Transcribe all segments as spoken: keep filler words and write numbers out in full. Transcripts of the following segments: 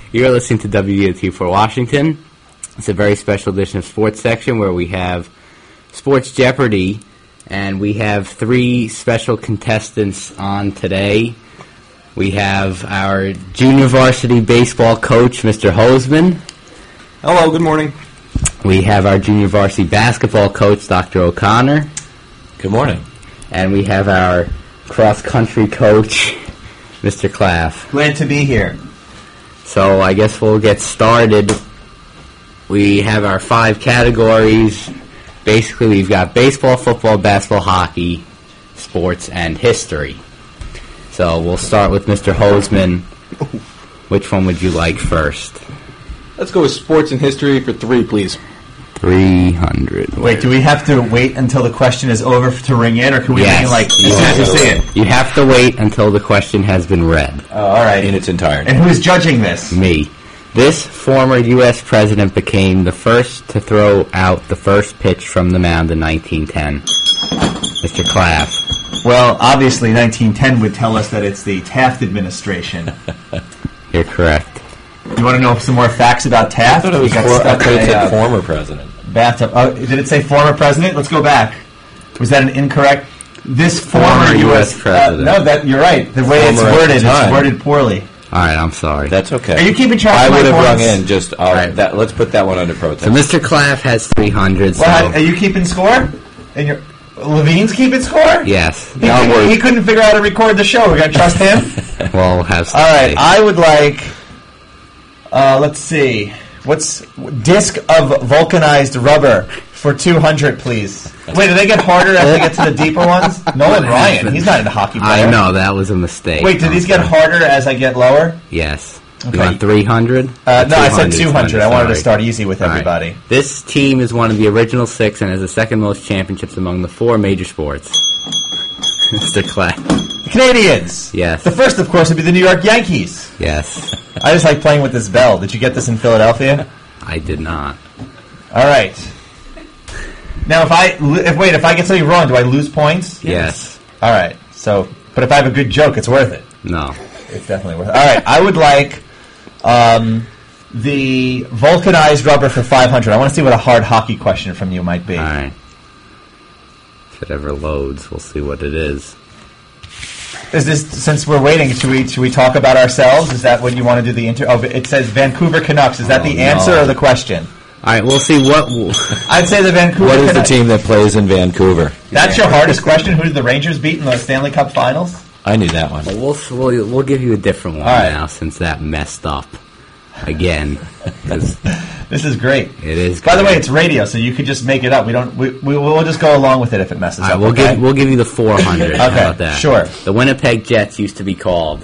You're listening to W D O T for Washington. It's a very special edition of Sports Section where we have Sports Jeopardy, and we have three special contestants on today. We have our junior varsity baseball coach, Mister Hoseman. Hello, good morning. We have our junior varsity basketball coach, Doctor O'Connor. Good morning. And we have our cross-country coach, Mister Claff. Glad to be here. So I guess we'll get started. We have our five categories. Basically, we've got baseball, football, basketball, hockey, sports, and history. So we'll start with Mister Hoseman. Which one would you like first? Let's go with sports and history for three, please. three hundred. Wait, do we have to wait until the question is over to ring in, or can we yes. ring in like you as soon as we see it? You have to wait until the question has been read. Oh, all right. In its entirety. And who's judging this? Me. This former U S president became the first to throw out the first pitch from the mound in nineteen ten. Mister Claff. Well, obviously nineteen ten would tell us that it's the Taft administration. You're correct. You want to know some more facts about Taft? I thought it was You got for, I stuck thought in it a, said uh, former president. bathtub. Oh, did it say former president? Let's go back. Was that an incorrect? This former, Former U S U S president. Uh, no, that you're right. The way it's Former at worded, the time. it's worded poorly. All right, I'm sorry. That's okay. Are you keeping track I of my would have rung points? in just, uh, Right. that, let's put that one under protest. So Mister Claff has three hundred. So Well, are you keeping score? And your Levine's keeping score? yes, He, couldn't, he couldn't figure out how to record the show. We're going to trust him? we'll have. Some All right, faith. I would like, uh, let's see, what's, disc of vulcanized rubber for two hundred, please. Wait, do they get harder as they get to the deeper ones? Nolan Ryan, he's not a hockey player. I know that was a mistake. Wait, do these get harder as I get lower? Yes. Okay. You want three hundred? Uh, no, I said two hundred. I wanted to Sorry. start easy with All right. everybody. This team is one of the original six and has the second most championships among the four major sports. Mister Clapp. The Canadians. Yes. The first, of course, would be the New York Yankees. Yes. I just like playing with this bell. Did you get this in Philadelphia? I did not. All right. Now, if I lo- if wait, if I get something wrong, do I lose points? Yes. All right. So, but if I have a good joke, it's worth it. No. It's definitely worth it. All right. I would like um, the vulcanized rubber for five hundred. I want to see what a hard hockey question from you might be. All right. If it ever loads, we'll see what it is. Is this, since we're waiting, should we should we talk about ourselves? Is that what you want to do the inter? Oh, it says Vancouver Canucks. Is that Oh, the no. answer or the question? All right, we'll see what. I'd say the Vancouver What is the Canucks. team that plays in Vancouver? That's your hardest question. Who did the Rangers beat in the Stanley Cup Finals? I knew that one. We'll, we'll we'll give you a different one All right. now since that messed up again. 'Cause This is great. it is. By the way, great. it's radio, so you could just make it up. We don't. We we will just go along with it if it messes All right, up. we'll okay? give we'll give you the four hundred. How Okay, about that? sure. The Winnipeg Jets used to be called.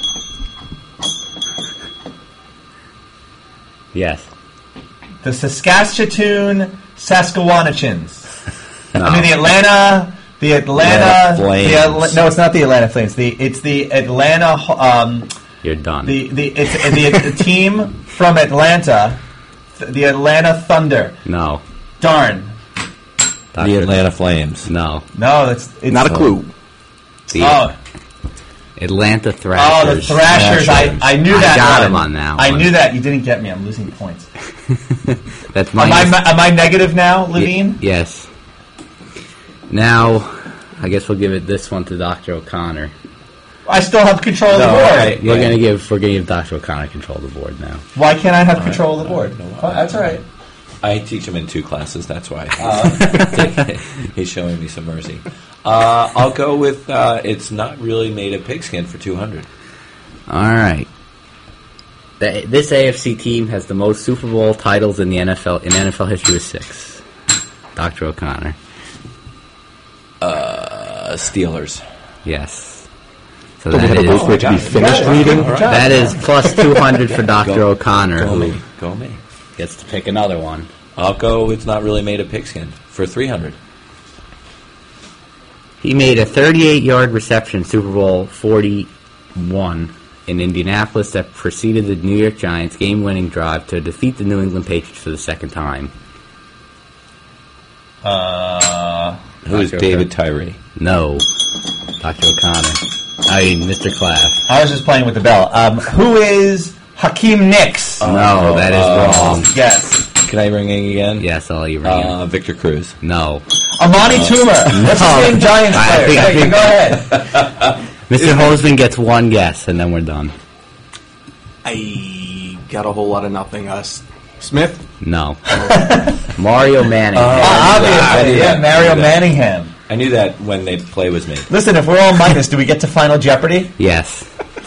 Yes. the Saskatchewan Saskatchewanachins. No. I mean the Atlanta. The Atlanta. Atlanta Flames. The Atla- no, it's not the Atlanta Flames. The it's the Atlanta. Um, You're done. the the it's the, the team from Atlanta. th- The Atlanta Thunder. no. Darn. Doctor The Atlanta Flames. No. No, that's it's Not a clue. The Oh, Atlanta oh, Thrashers. the Thrashers! I, Thrashers. I knew I that. got one. him on that I one. knew that. You didn't get me. I'm losing points. That's Am I, minus. am I negative now, Levine? Y- yes. Now, I guess we'll give it this one to Doctor O'Connor. I still have control of the No, board. I- We're Yeah. gonna give we're gonna give Doctor O'Connor control of the board now. Why can't I have control of the board? No, Oh, that's all right. I teach him in two classes, that's why. Uh, He's showing me some mercy. Uh, I'll go with, uh, it's not really made of pigskin for two hundred. All right. The, this A F C team has the most Super Bowl titles in the N F L in N F L history with six. Doctor O'Connor. Uh, Steelers. Yes. So Do we that have a is vote for it to be got it. finished Got it. reading? Good job. that is plus two hundred for Doctor Go- O'Connor, Go who me. Go me. gets to pick another one. I'll go, it's not really made of pigskin for three hundred. He made a thirty-eight yard reception Super Bowl forty-one in Indianapolis that preceded the New York Giants' game-winning drive to defeat the New England Patriots for the second time. Uh, Who is Doctor David O'Connor. Tyree? No. Doctor O'Connor. I mean, Mister Claff. I was just playing with the bell. Um, who is Hakeem Nicks. Oh, no, that is uh, wrong. Yes. Can I ring in again? Yes, all you ring. Uh, Victor Cruz. No. Amani Toomer. What's his name? Giants I player. think- I Okay, think- go ahead. Mister Holzman gets one guess, and then we're done. I got a whole lot of nothing. Uh, S- Smith? No. Mario Manning. Ah, I knew obviously, that. yeah, Mario I knew that. Manningham. I knew that when they play was me. Listen, if we're all minus, do we get to Final Jeopardy? Yes.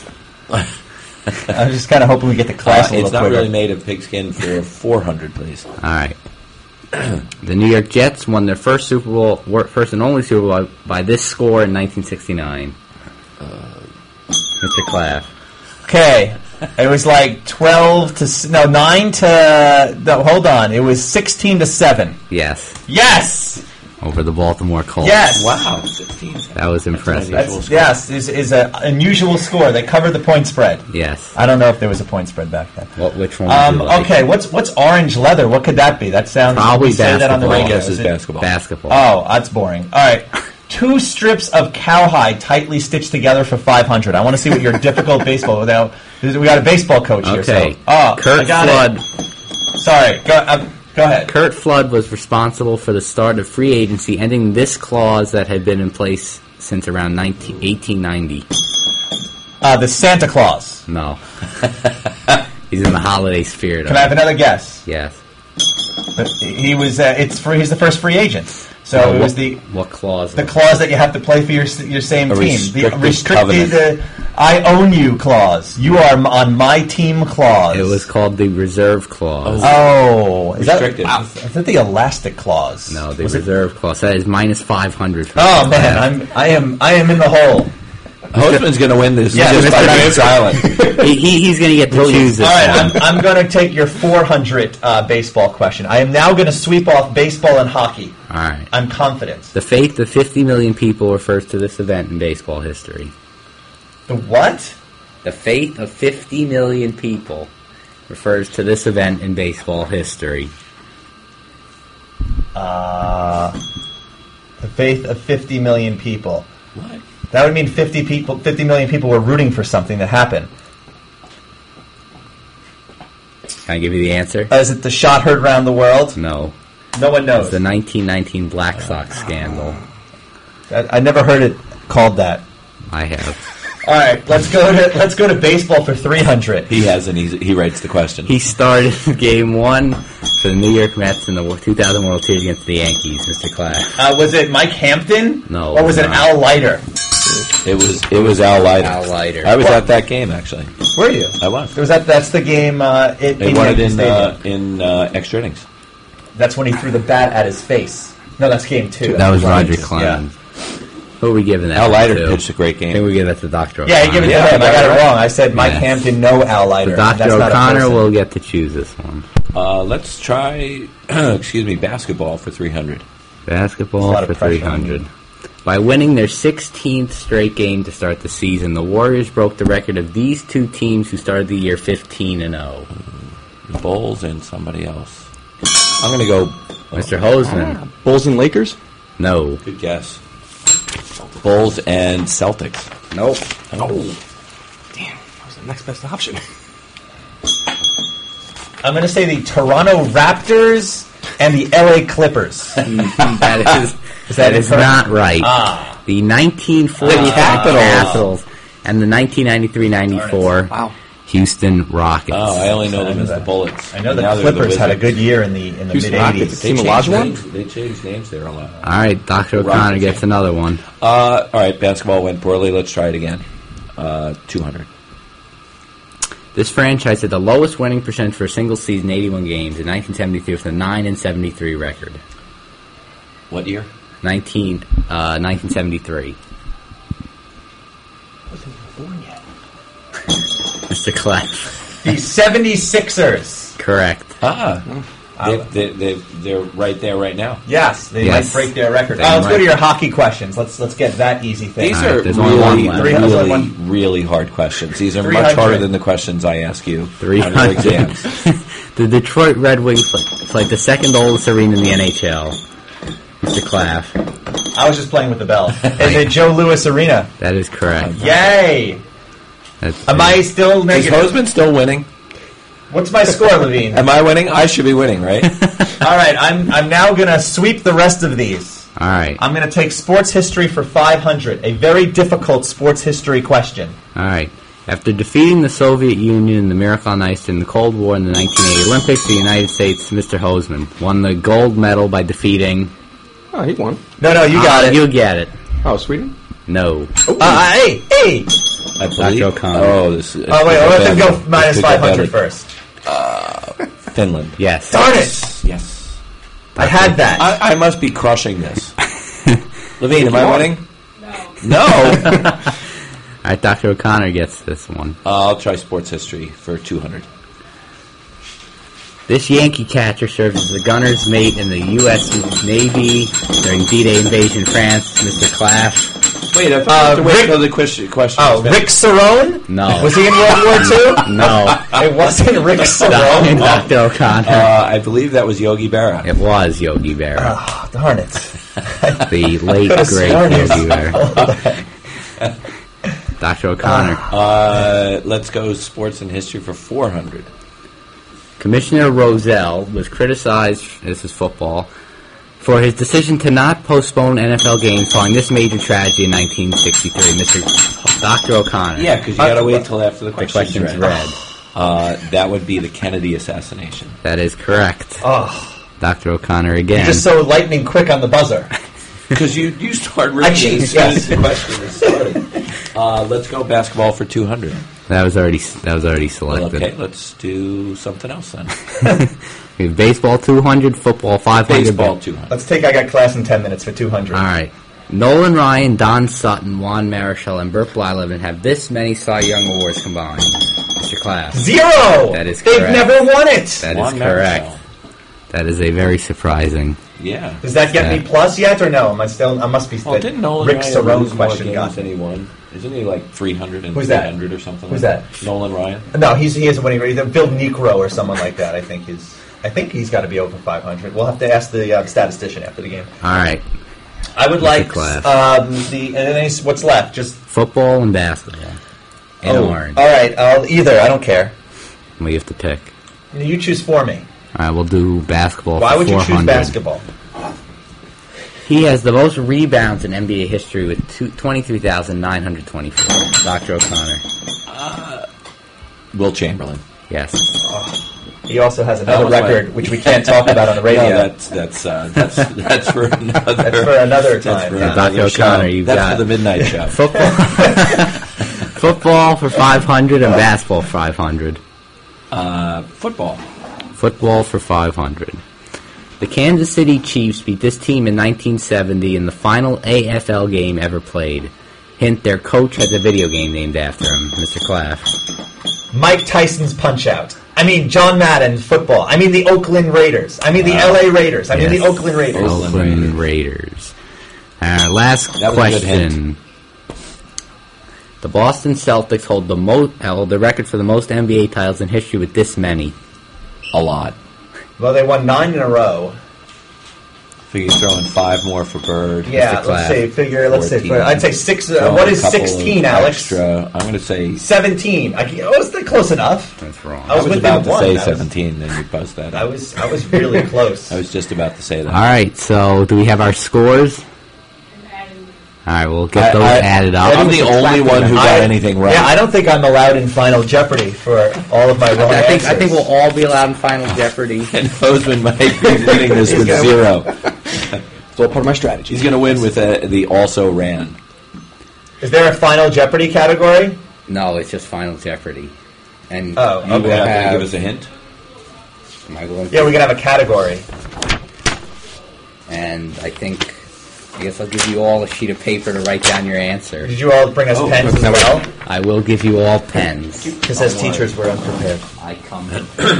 I'm just kind of hoping we get to Uh, class a little it's not quicker. really made of pigskin for four hundred, please. All right. The New York Jets won their first Super Bowl, wor- first and only Super Bowl by this score in nineteen sixty-nine. Mister Claff. Okay, it was like twelve to s- no nine to no. Hold on, it was sixteen to seven. Yes. Yes, Over the Baltimore Colts. yes. Wow, fifteen. That was impressive. unusual. That's, yes, is is an unusual score. They covered the point spread. Yes. I don't know if there was a point spread back then. What? Which one? would Um, you like? okay, what's what's orange leather? What could that be? That sounds Probably we say that on the basketball. radio. Guess is Is it- basketball. Basketball. Oh, that's boring. All right. Two strips of cowhide tightly stitched together for five hundred. I want to see what your difficult baseball without. We got a baseball coach here. Okay. So, oh, I Kurt got Flood. it. Sorry. Go, uh, go ahead. Kurt Flood was responsible for the start of free agency, ending this clause that had been in place since around nineteen, eighteen ninety. Uh, the Santa Claus. No. He's in the holiday spirit. Can I have another guess? Yes. But he was. Uh, it's free. He's the first free agent. So No, it was what, the what clause? the clause that you have to play for your your same A team. restricted the restricted. covenant. Uh, I own you clause. You are m- on my team clause. It was called the reserve clause. Oh, is Restricted. that is that the elastic clause? No, the Was it- reserve clause. That is minus five hundred. for Oh Mister man, Claff. I'm I am I am in the hole. Hostman's going to win this Yeah, just by Mister being silent. he, he, he's going to get to choose this All right, one. I'm, I'm going to take your four hundred uh, baseball question. I am now going to sweep off baseball and hockey. All right. I'm confident. The fate of fifty million people refers to this event in baseball history. The what? The fate of fifty million people refers to this event in baseball history. Uh, the faith of fifty million people. What? That would mean fifty people, fifty million people were rooting for something to happen. Can I give you the answer? Uh, is it the shot heard round the world? No. No one knows. It's the nineteen nineteen Black Sox scandal. I, I never heard it called that. I have. All right, let's go to let's go to baseball for three hundred. He has, and he's, he writes the question. He started game one for the New York Mets in the two thousand World Series against the Yankees, Mister Class. Uh, was it Mike Hampton? No, Or was it no. Al Leiter? It was it was Al Leiter. Al Leiter. I was at that game, actually. Were you? I was. Was that that's the game? Uh, it, They in won it Yankee in Stadium. uh, in uh, extra innings. That's when he threw the bat at his face. No, that's game two. That was Right. Roger Clemens. Who are we giving that Al one Leiter to? pitched a great I think game. we give that to Doctor Yeah, you give it Yeah, to him. I I got got it it wrong. I said Mike Yes. Hampton, no Al Leiter. So Doctor That's not a O'Connor person. will get to choose this one. Uh, let's try, excuse me, basketball for three hundred. There's a Basketball lot for of pressure three on hundred. By winning their sixteenth straight game to start the season, the Warriors broke the record of these two teams who started the year fifteen and oh. The Bulls and somebody else. I'm going to go. Mister Hosman. Bulls and Lakers? No. Good guess. Bulls and Celtics. Nope. Oh. Damn, that was the next best option. I'm going to say the Toronto Raptors and the L A Clippers. that is, Is that that is incorrect? not right. Ah. The nineteen forty The Capitals. Capitals and the nineteen ninety-three ninety-four Wow. Houston Rockets. Oh, I only know I them know as the that. Bullets. I know Now the they're Clippers had a Wizards. good year in the in the mid Houston Rockets. eighties. They Team changed, Olajuwon? names, they changed names there a lot. All right, Doctor O'Connor Rockets. gets another one. Uh, all right, basketball went poorly. Let's try it again. Uh, two hundred. This franchise had the lowest winning percentage for a single season, eighty-one games, in nineteen seventy-three with a nine and seventy-three record. What year? nineteen, uh, nineteen seventy-three. I wasn't even born yet. Mister Clef. The seventy-sixers. Correct. Ah. They, they, they, they're right there right now. Yes, they Yes. might break their record. They Uh, let's go might. to your hockey questions. Let's let's get that easy thing. These All right, are there's only one really, left. Three- there's only really, one. really hard questions. These are three much hundred. harder than the questions I ask you three on your hundred. exams. The Detroit Red Wings play, play the second oldest arena in the N H L. Mister Claff. I was just playing with the bell. Is it Joe Louis Arena? That is correct. Yay! That's Am I still Is negative? Hosman still winning? What's my score, Levine? Am I winning? I should be winning, right? All right, I'm I'm now going to sweep the rest of these. All right. I'm going to take sports history for five hundred, a very difficult sports history question. All right. After defeating the Soviet Union in the Miracle on Ice in the Cold War in the nineteen eighty Olympics, the United States, Mister Hosman, won the gold medal by defeating... Oh, he won. No, no, you got Uh, it. You get it. Oh, Sweden? No. Uh, hey, hey! I believe. Doctor O'Connor. Oh, this is. Oh, wait, I'll let them go Let's minus pick up five hundred better. first. Finland. Yes. Darn it! Yes. I had that. I, I must be crushing this. Levine, am I winning? No. No. All right, Doctor O'Connor gets this one. Uh, I'll try sports history for two hundred. This Yankee catcher served as the gunner's mate in the U S Navy during D-Day invasion of France, Mister Clash. Wait, I thought Uh, I had to wait Rick- until the question. question Oh, was Rick Cerrone? No. Was he in World War Two? No. It wasn't Rick Cerrone. Doctor O'Connor. Uh, I believe that was Yogi Berra. It was Yogi Berra. Oh, darn it. The late, Could've great sworn he Yogi was- Berra. Doctor O'Connor. Uh, let's go sports and history for four hundred. Commissioner Roselle was criticized, this is football, for his decision to not postpone N F L games following this major tragedy in nineteen sixty-three. Mister Doctor O'Connor. Yeah, because you got to wait till after the The question's question's read. read. Uh, that would be the Kennedy assassination. That is correct. Oh, Doctor O'Connor again. you're just so lightning quick on the buzzer. Because you, you start I reading cheat, as soon as yes. the question is started. Uh, let's go basketball for two hundred. That was already that was already selected. Okay, let's do something else then. We have baseball two hundred, football five hundred. Baseball two hundred. Let's take I Got Class in ten minutes for two hundred. All right. Nolan Ryan, Don Sutton, Juan Marichal, and Burt Blyleven have this many Cy Young awards combined. Mister Class. Zero! That is They've correct. never won it! That Juan is correct. Marichal. That is a very surprising. Yeah. Does that get Yeah. me plus yet or no? Am I still? I must be. Well, didn't Nolan Rick Ryan Cerrone lose more question games got than me. he won? Isn't he like three hundred and Who's that? three hundred or something? Who's like that? Nolan Ryan? No, he's he isn't winning. Either Bill Necro or someone like that. I think he's. I think he's got to be over five hundred. We'll have to ask the uh, statistician after the game. All right. I would Mister like Class. um, the and then he's- what's left. Just Football and basketball. In oh, orange. all right. I'll either. I don't care. We have to pick. You choose for me. All right, we'll do basketball Why for would you four hundred. choose basketball? He has the most rebounds in N B A history with two- twenty-three thousand nine hundred twenty-four. Doctor O'Connor. Will Chamberlain. Yes. He also has That another was my- record, which we can't talk about on the radio. No, that's that's uh, that's that's for another. That's for another That's time. for Yeah. another Doctor show. O'Connor, you've That's got- for the midnight show. Football. Football for five hundred and basketball for five hundred. Uh, football. Football for five hundred. The Kansas City Chiefs beat this team in nineteen seventy in the final A F L game ever played. Hint, their coach has a video game named after him, Mister Claff. Mike Tyson's Punch-Out. I mean, John Madden football. I mean, the Oakland Raiders. I mean, the L A Raiders. I mean, Yes. the Oakland Raiders. Oakland Oakland Raiders. Uh, last That was a good question. The Boston Celtics hold the mo- hold the record for the most N B A titles in history with this many. A lot. Well, they won nine in a row. Figure you throw in five more for Bird. Yeah, Mister let's Clapp. say figure. Let's say fourteen. I'd say six. Throw Uh, in what a is couple sixteen, of Alex? Extra. I'm going to say. Seventeen. I, I was close enough. That's wrong. I I was was within about to one. say I was- seventeen, then you post that. I up. was I was really close. I was just about to say that. All right, so do we have our scores? All right, we'll get I- those I- added up. I'm the only one who got I- anything right. Yeah, I don't think I'm allowed in Final Jeopardy for all of my wrong I think answers. I think we'll all be allowed in Final Jeopardy. And Bozeman might be winning this with gonna- zero. It's all part of my strategy. He's going to win with uh, the also ran. Is there a Final Jeopardy category? No, it's just Final Jeopardy. And Oh, you okay. will Not going to have. give us a hint? am I going- Yeah, we can have a category. And I think, I guess I'll give you all a sheet of paper to write down your answer. Did you all bring us Oh, pens as okay. well? I will give you all pens. Because as teachers, we're unprepared. I come.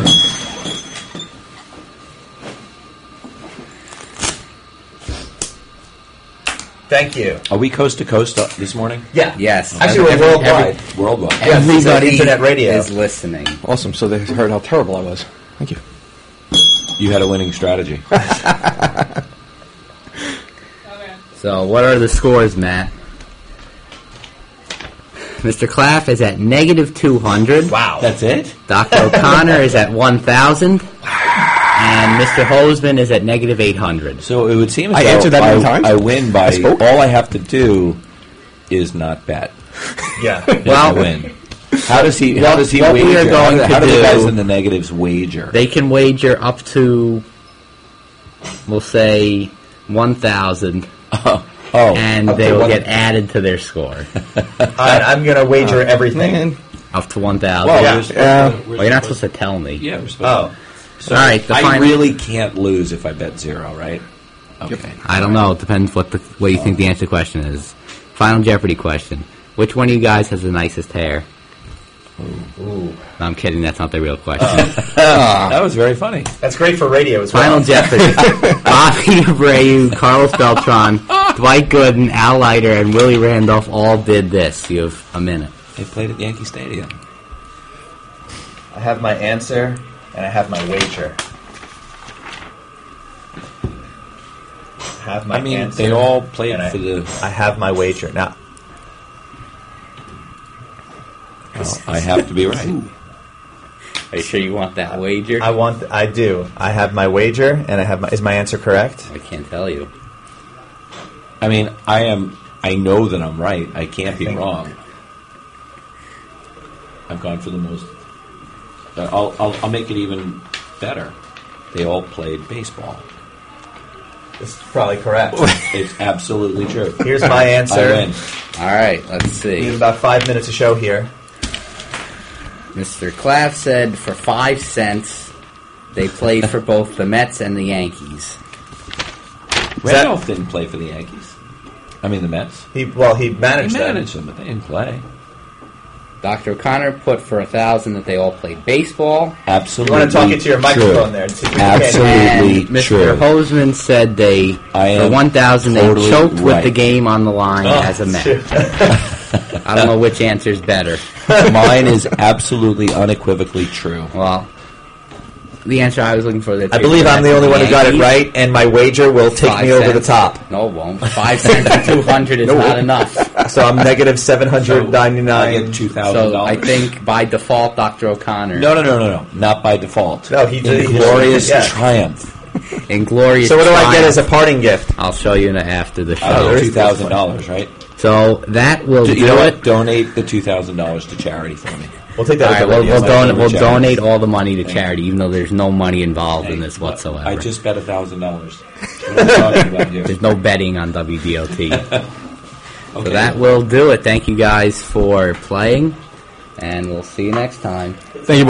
Thank you. Are we coast to coast uh, this morning? Yeah. Yes. Actually, we're Every- worldwide. every- Worldwide. Yeah. Yes, it's Everybody on internet radio. is listening. Awesome. So they heard how terrible I was. Thank you. You had a winning strategy. So, what are the scores, Matt? Mister Claff is at negative two hundred. Wow. That's it? Doctor O'Connor is at one thousand. And Mister Hosman is at negative eight hundred. So it would seem as I though answered that I, many times. I win by I spoke. all I have to do is not bet. Yeah. Well, I win. How does he? How What- does he what we wager? are going how, to how do the do- guys in the negatives wager? They can wager up to, we'll say, one thousand. oh, oh, And up they to will one- get added to their score. All right, I'm going to wager everything. Man. Up to one thousand. Well, Yeah. we're supposed Yeah. to- we're Well, you're not supposed supposed to tell me. Yeah, we're supposed Oh. to. So All right, the I final- really can't lose if I bet zero, right? Okay. I don't know. It depends what the what you think the answer to the question is. Final Jeopardy question. Which one of you guys has the nicest hair? Ooh. No, I'm kidding. That's not the real question. That was very funny. That's great for radio as well. Final Jeopardy. Bobby Abreu, Carlos Beltran, Dwight Gooden, Al Leiter, and Willie Randolph all did this. You have a minute. They played at Yankee Stadium. I have my answer, and I have my wager. I have my I mean, answer, they all played and I, for the. I have my wager. Now, Well, I have to be right. Are you sure you want that wager? I want. I do. I have my wager, and I have my. Is my answer correct? I can't tell you. I mean, I am. I know that I'm right. I can't be think- wrong. I've gone for the most. Uh, I'll, I'll I'll make it even better. They all played baseball. This is probably correct. It's absolutely true. Here's my I answer. win. All right, let's We have see. about five minutes to show here. Mister Claff said for five cents they played for both the Mets and the Yankees. Randolph didn't play for the Yankees. I mean the Mets. He well, he He managed, managed them, but they didn't play. Doctor O'Connor put for a thousand that they all played baseball. them. Absolutely. You want to talk into your microphone there? See if we can- Absolutely. And Mister true. Hosman said they I for am one thousand totally they choked with right. the game on the line Oh, as a Met. shoot. I don't know which answer's better. Mine is absolutely unequivocally true. Well, the answer I was looking for. I believe I'm the only one who got it right, and my wager will take Five me over the cents. top. No, it won't. Five cents and two hundred is not enough. So I'm negative seven hundred I ninety-nine. get two thousand So dollars. I think by default, Doctor O'Connor, No, no, no, no, no. Not by default. No, he did- In he glorious just- yeah. triumph. in glorious. So what do I get triumph, as a parting gift? I'll show you in a- after the show. I there get is two thousand dollars, right? So that will Do- do you know it. what? Donate the two thousand dollars to charity for me. We'll take All that. as right, a we'll, radio. we'll, my don- favorite we'll charity. donate all the money to charity, even though there's no money involved in Hey, this whatsoever. I just bet a thousand dollars. What am I talking about here? There's no betting on W D O T. Okay. So that will do it. Thank you guys for playing, and we'll see you next time. Thank you, boys.